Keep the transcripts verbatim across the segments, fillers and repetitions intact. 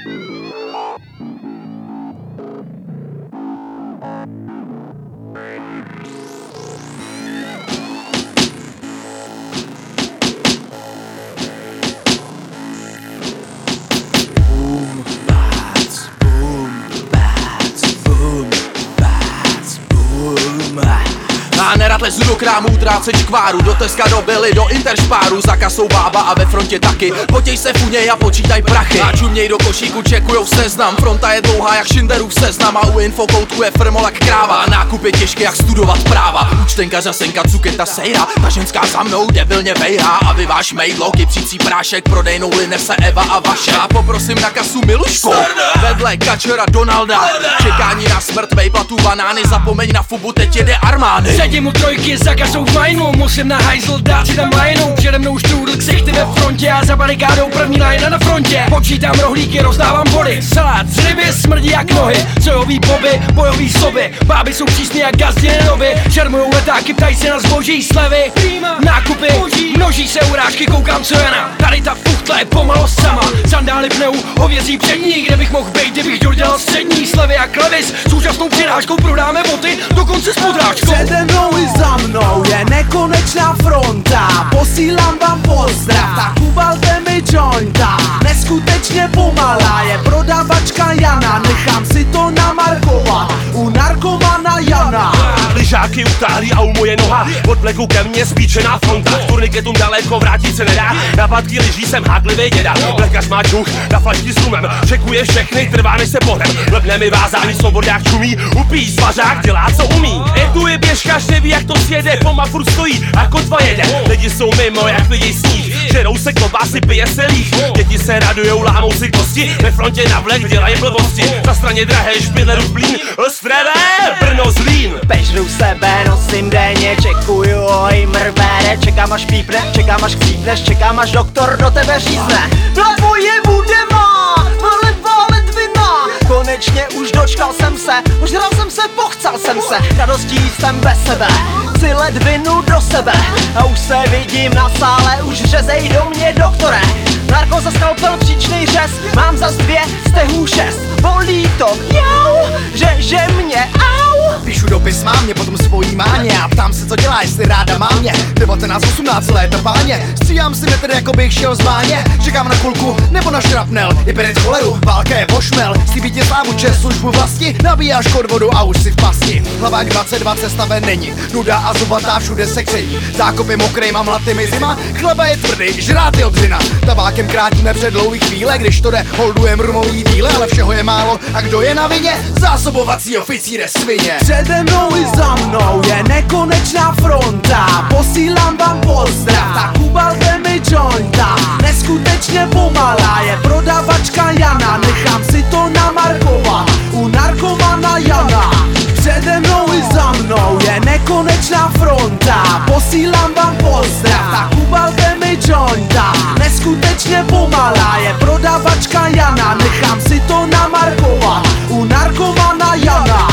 A nerad lezu do krámů, tráceč kváru, do Teska, do Billy, do Interšpáru. Za kasou bába a ve frontě taky, potěj se funěj a počítaj prachy. A čuměj do košíku, čekujou seznam, fronta je dlouhá jak Schindlerův seznam. A u infokoutku je frmol jak kráva, a nákup je těžký jak studovat práva. Účtenka, řasenka, cuketa, sejra, ta ženská za mnou debilně vejrá. A vy váš mejlo, kypřící prášek, prodejnou nese Eva a vaše. A poprosím na kasu Milušku, vedle Kačera Donalda. Čekání na smrt, vejplatu banány, zapomeň na fubu, teď jede armády. Sedím u trojky za kasou fajnou, musím na hajzl dát si tam lajnou. Přede mnou štrůdl ksichty ve frontě a za barikádou první lajna na frontě. Počítám rohlíky, rozdávám body, salát z ryby smrdí jak nohy. Sojový boby, bojový soby, báby jsou přísný jak gazdiny novy. Šermujou letáky, ptají se na zboží slevy, nákupy, množí se urážky, koukám co je na. Tady ta fuchtla je pomalu sama, sandály pnou, hovězí přední. Kde bych mohl být, kdybych dodělal střední slevy jak levis. S úžasnou přirážkou prodáme boty, dokonce s podrážkou. Přede mnou i za mnou je nekonečná fronta, posílám vám pozdrav, tak uvalte mi jointa. Neskutečně pomalá je prodavačka Jana, nechám si to namarkovat u narkomana Jana. Lyžáky utáhlí a u moje noha, od pleku ke mně spíčená fronta. Turniketům daleko vrátit se nedá, na padky lyží jsem háklivý děda. Lékař má čuch, na flašti s rumem, čekuje všechny, trvá než se pohrem. Lepne mi vázání, svobodák čumí, upí svařák, dělá co umí. Edu je běžkař, neví jak to sjede, poma furt stojí a kotva jede. Lidi jsou mimo jak viděj sníh, žerou se klobásy, pije se líh. Děti se radujou, lámou si kosti, ve frontě na vlek dělají blbosti. Na straně drahé špidlerův blín, Ostrava, Brno, Zlín. Pežru sebe, nosím denně, čekuju, oj mrvére. Čekám až pípne, čekám až chcípneš, čekám až doktor do tebe řízne. Vlevo je bude má, vlevo ledvina. Konečně už dočkal jsem se, užral jsem se, pochcal jsem se. Radostí jsem bez sebe, chci ledvinu do sebe. A už se vidím na sále, už řezej do mě doktore. Narko za skalpel, příčnej řez, mám zas dvě, stehů šest. Bolí to, jau, řeže mě, au. Píšu dopis mámě, potom svojí máně a ptám se, co dělá, jestli ráda má mě. devatenáct osmnáct léta páně, stříhám si metr, jako bych šel z báně. Čekám na kulku nebo na šrapnel, i perit choleru, válka je pošmel. Slíbí tě slávu, čest, službu vlasti, nabíjáš kod vodu a už si v pasti. Hlavák dvacet dva cesta ven není, nuda a zubatá všude se kření. Zákopy mokrý, mám latými zima, chleba je tvrdý, žrát je odřina. Tabákem krátíme před dlouhý chvíle, když to jde, holdujem rumový díle, ale všeho je málo a kdo je na vině? Zásobovací oficíre svině. Přede mnou i za mnou je nekonečná fronta, posílám vám pozdrav, tak uvalte mi jointa. Neskutečně pomalá je prodavačka Jana, nechám si to namarkovat u narkomana Jana. Přede mnou i za mnou je nekonečná fronta, posílám vám pozdrav, tak uvalte mi jointa. Neskutečně pomalá je prodavačka Jana, nechám si to namarkovat u narkomana Jana.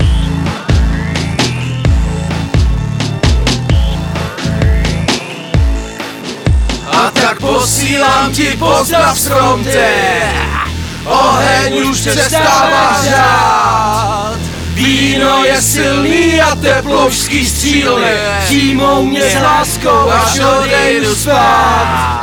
A tak posílám ti pozdrav z fronty, oheň už přestává žát. Víno je silný a teploušský střílny, tímou mě s láskou až odejdu spát.